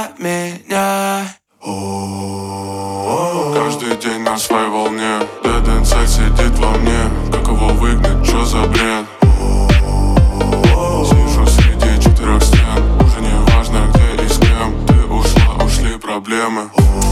за меня. Каждый день на своей волне. Dead Inside сидит во мне. Как его выгнать, чё за бред? Сижу среди 4 стен. Уже не важно где и с кем. Ты ушла, ушли проблемы.